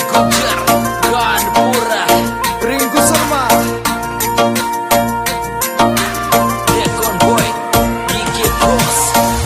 Kujar Gandpura Ringku Sama Dekon Boy Gigi Boss.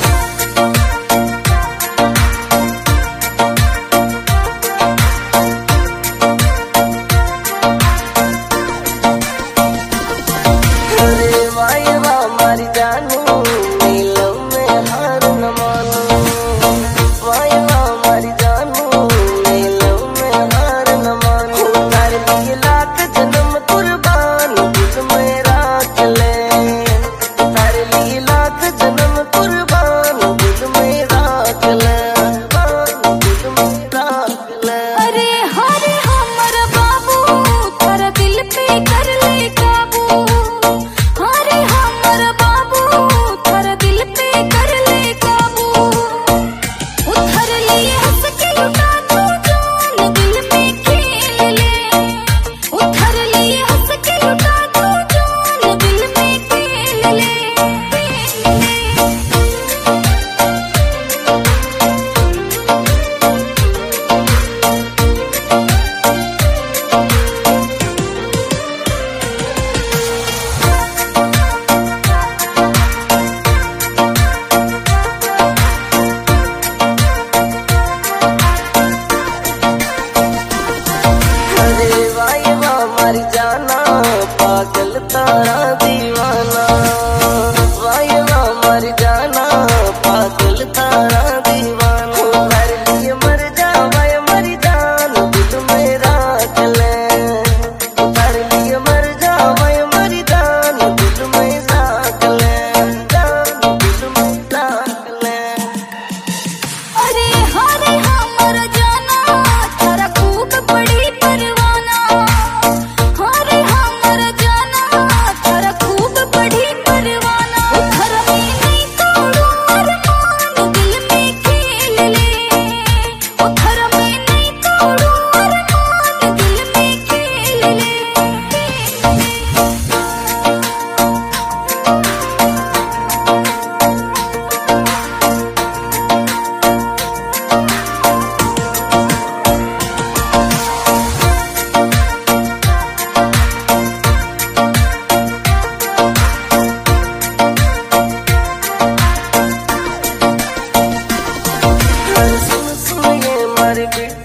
अरे वाह वाह मारी जानू नीलम में हार न मानू वाह वाह मारी जानू नीलम में हार न मानू तारे लिए लाख जन्म कुर्बान दिल में राख ले तारे लिए लाख जन्म कुर्बान दिल में राख ले दिल में राख ले। अरे हरे हमर बाबू तारा दिल पे कर ले काबू हरे हमर बाबू तारा दिल पे कर ले काबू उधर लिए हंस के लुटा तू जान दिल में खेल ले उधर लिए हंस के लुटा तू जान दिल में खेल ले। अरे वाह वाह मर जाना पागल तारा दीवाना वाह वाह मर जाना पागल तारा दीवाना कर लिए मर जा वाह मर जान दिल में राख ले कर लिए मर जा वाह मर जान दिल में राख ले जान दिल में राख ले। अरे हरे हमर जाना तारा खूब बड़ी परवाना हरे हमर जाना तारा खूब बड़ी परवाना उधर में नहीं तोड़ू अरमान दिल में खेल ले उधर में नहीं तोड़ू अरमान दिल में खेल ले। सुन सुन ये मारी